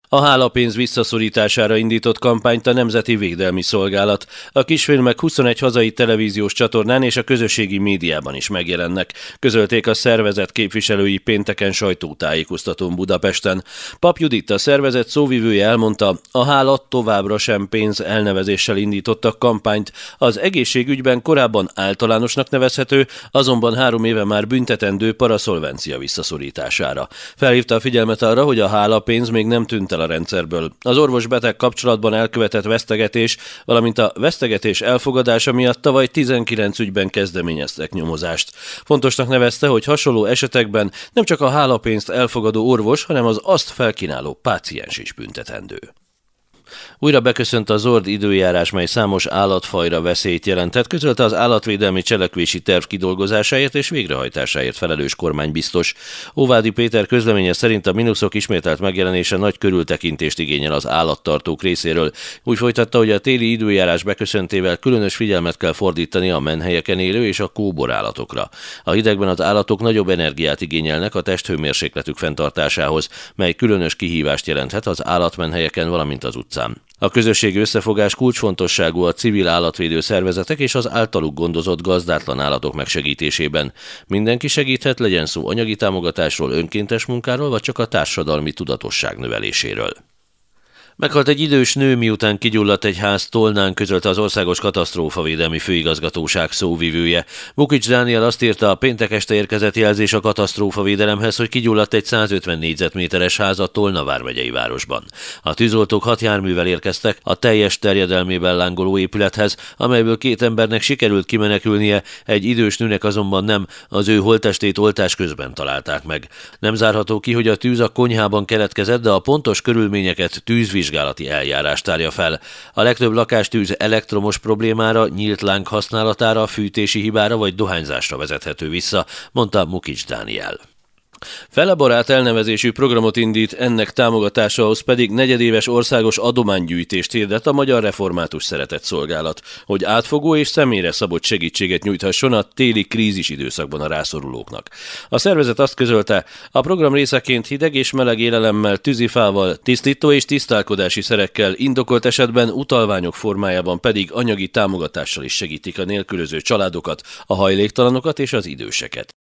A hálapénz visszaszorítására indított kampányt a Nemzeti Védelmi Szolgálat. A kisfilmek 21 hazai televíziós csatornán és a közösségi médiában is megjelennek, közölték a szervezet képviselői pénteken sajtótájékoztatón Budapesten. Pap Judit, a szervezet szóvivője elmondta, a hála továbbra sem pénz elnevezéssel indítottak kampányt. Az egészségügyben korábban általánosnak nevezhető, azonban 3 éve már büntetendő paraszolvencia visszaszorítására. Felhívta a figyelmet arra, hogy a hálapénz még nem tűnt el a rendszerből. Az orvos-beteg kapcsolatban elkövetett vesztegetés, valamint a vesztegetés elfogadása miatt tavaly 19 ügyben kezdeményeztek nyomozást. Fontosnak nevezte, hogy hasonló esetekben nem csak a hálapénzt elfogadó orvos, hanem az azt felkínáló páciens is büntetendő. Újra beköszönt a zord időjárás, mely számos állatfajra veszélyt jelentett, közölte az állatvédelmi cselekvési terv kidolgozásáért és végrehajtásáért felelős kormánybiztos. Óvádi Péter közleménye szerint a mínuszok ismételt megjelenése nagy körültekintést igényel az állattartók részéről. Úgy folytatta, hogy a téli időjárás beköszöntével különös figyelmet kell fordítani a menhelyeken élő és a kóborállatokra. A hidegben az állatok nagyobb energiát igényelnek a testhőmérsékletük fenntartásához, mely különös kihívást jelenthet az állatmenhelyeken, valamint az utcán. A közösségi összefogás kulcsfontosságú a civil állatvédő szervezetek és az általuk gondozott gazdátlan állatok megsegítésében. Mindenki segíthet, legyen szó anyagi támogatásról, önkéntes munkáról, vagy csak a társadalmi tudatosság növeléséről. Meghalt egy idős nő, miután kigyulladt egy ház Tolnán, közölte az Országos Katasztrófavédelmi Főigazgatóság szóvivője. Mukics Dániel azt írta, a péntek este érkezett jelzés a katasztrófavédelemhez, hogy kigyulladt egy 150 négyzetméteres ház a Tolna vármegyei városban. A tűzoltók 6 járművel érkeztek a teljes terjedelmében lángoló épülethez, amelyből 2 embernek sikerült kimenekülnie, egy idős nőnek azonban nem, az ő holttestét oltás közben találták meg. Nem zárható ki, hogy a tűz a konyhában keletkezett, de a pontos körülményeket tűzvizsgálati eljárást tárja fel. A legtöbb lakástűz elektromos problémára, nyílt láng használatára, fűtési hibára vagy dohányzásra vezethető vissza, mondta Mukics Dániel. Felebarát elnevezésű programot indít, ennek támogatásához pedig negyedéves országos adománygyűjtést hirdet a Magyar Református Szeretetszolgálat, hogy átfogó és személyre szabott segítséget nyújthasson a téli krízis időszakban a rászorulóknak. A szervezet azt közölte, a program részeként hideg és meleg élelemmel, tűzifával, tisztító és tisztálkodási szerekkel, indokolt esetben utalványok formájában pedig anyagi támogatással is segítik a nélkülöző családokat, a hajléktalanokat és az időseket.